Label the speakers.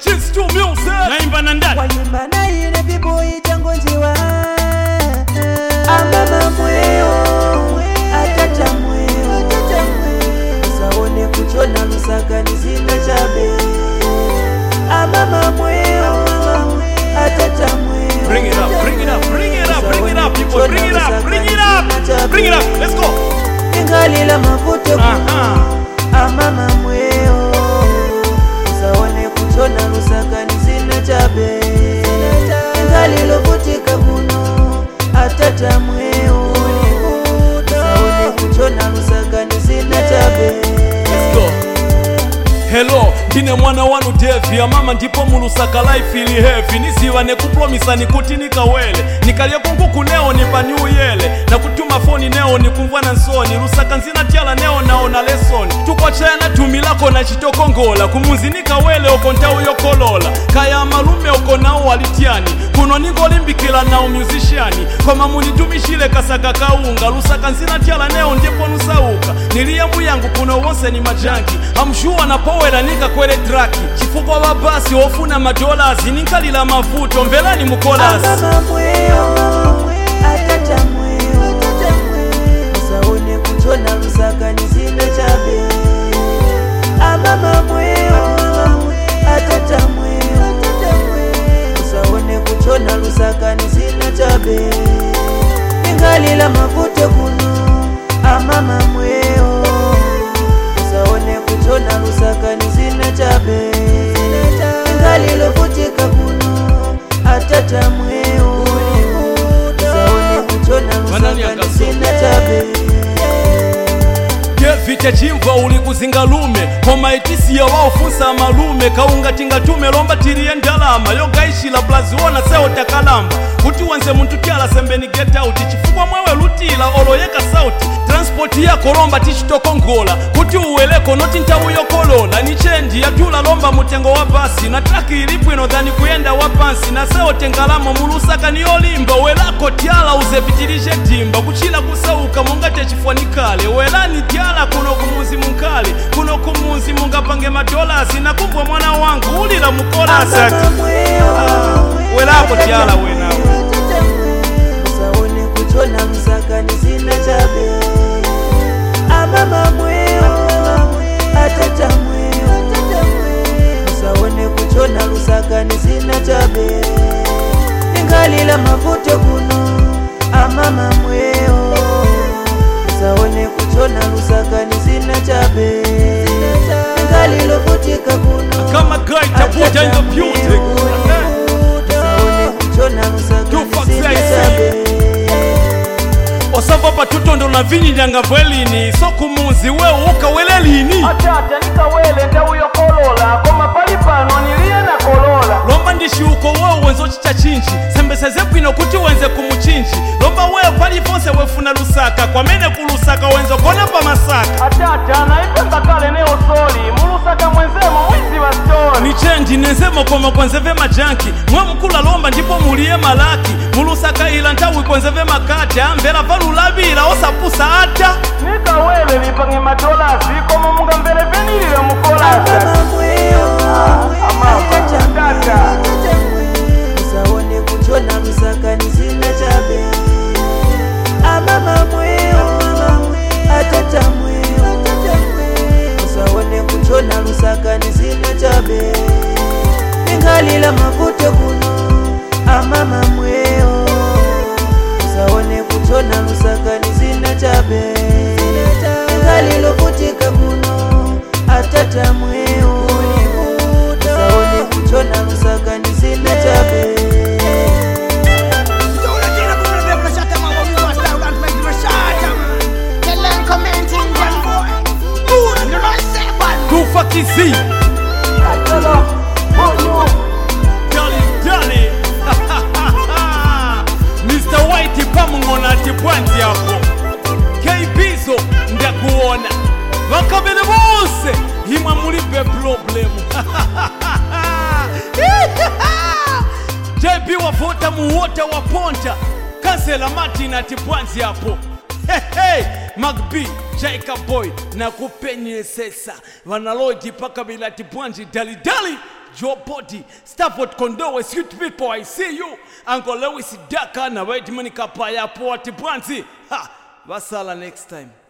Speaker 1: Cheese to music. Naimba na ndani.
Speaker 2: Wanyimba na ile biboyi chango njiwa. Amama mweo, atata mweo. Usaone kuchona lusaka nisina chabe. Amama mweo, atata mweo.
Speaker 1: Bring it up, bring it up, bring it up, bring it up, people, bring it up, bring it up, bring it up, let's go.
Speaker 2: Ingali la mavute amama mweo. Usaone kuchona lusaka nisina chabe. Ingali lovutika kuno atata mweo. Usaone kuchona lusaka nisina chabe.
Speaker 1: Let's go. Hello, ndine mwana wanu Devi. Amama ndipo mulusaka life ili heavy. Nisiwa nekupromisa nikuti nikawele. Nikalia kunguku neo nipa new yele. Na kutuma phone neo nikumvwana nsoni. Lusaka nzina tiala neo naona lesson. Tukwa chayana tumilako na chitokongola. Kumunzi nikawele oko ntau yokolola. Kaya malume oko nao walitiani. Kuno niko limbikila nao musiciani. Koma munitumishile kasaka kaunga. Lusaka nzina tiala neo ndipo nusauka. Niliyamu yangu kuno wonse ni majanki. Hamshua na powera nika kwele traki. Chifukwa wabasi ofuna madolazi. Ninkalila mafuto mbelani mukolasi.
Speaker 2: Amama mweo, atata mweo. Usaone kuchona lusaka nisina chabe. Amama mweo, atata mweo. Usaone kuchona lusaka nisina chabe. Ingalila mavute kuno amama mweo. Usaone kuchona lusaka nisina chabe. Ingalilo vutika kuno atata mweo. Usaone kuchona lusaka nisina chabe.
Speaker 1: Vite chimva uli kuzinga lume. Homa itisi ya wao funsa malume. Kaunga tingatume lomba tiriye ndalama. Yoga ishi la blazi wona seo takalamba. Kuti wanze muntu tiala sembe ni get out. Chifukwa mwewe lutila olo yeka sauti. Transport ya koromba tichitoko ngola. Kuti uweleko noti ntawu yokolola. Ni chendi ya tula lomba mutengo wa basi. Na traki ilipu inodhani kuyenda wapansi. Na seo tengalamo mulusaka ni olimba. Uwelako tiala uzepitilishe timba. Kuchila kusauka mongate chifuanikale. Uwelani tiala kuno kumuzi munkale. Kuno kumuzi mungapange madolasi. Na kumbwa mwana wangu ulila mukolasi. Uwelako tiala wenawe.
Speaker 2: Usaone kuchona lusaka nisina chabe. Amama mweo, atata mweo. Usaone kuchona lusaka nisina chabe. Ingalila mavute kuno amama mweo. Usaone kuchona lusaka nisina chabe. Ingalilo vutika kuno
Speaker 1: kama guy taputa in the building.
Speaker 2: Usaone kuchona lusaka nisina chabe.
Speaker 1: Osava patuto ndo na vini nyanga velini. Soku munzi weo uka wele lini.
Speaker 3: Atata nika wele ndau yokolola. Koma palipano nilie na kolola.
Speaker 1: Lomba ndishi uko weo wenzo chicha chinchi. Sembese zepu inokuti wenze kumuchinchi. Lomba weo pali fonse wefuna lusaka. Kwa mene kulusaka wenzo kona pa masaka.
Speaker 3: Atata naipemba kale neo soli. Mulusaka mwenzemo mwizi wa story.
Speaker 1: Ni chendi nenzemo koma kwanzeve majanki. Mwe mkula lomba ndipo mulie malaki. Mulusaka ila ntawi kwanzeve makati. Ambela valu labila osapusa ata.
Speaker 3: Nika wele lipange madolasi. Koma munga mbele venilile mukolasi.
Speaker 2: Amama mweo, atata mweo. Usaone kuchona lusaka nisina chabe. Amama mweo, atata mweo. Usaone kuchona lusaka nisina chabe. Ingalila mavute kuno amama mweo. Usaone kuchona lusaka nisina chabe. Ingalilo vutika kuno atata mweo. Usaone kuchona lusaka nisina chabe.
Speaker 1: Tufa kizi. Dali. Mr. White pamungona tipwanti hapo. K-Bizo ndakuona. Wakabele bose. Hima mulipe problem. JB wavota muwota waponta. Kansela Martin tipwanti hapo. Hey, Magbi, Jacob Boy, na kupenye sesa. Vanalodi paka bila tipwanti dali. Joe Body, Stafford Kondowe, sweet people, I see you. Uncle Lewis Daka na White Money Kapaya Port Branzi. Ha! Vasala next time.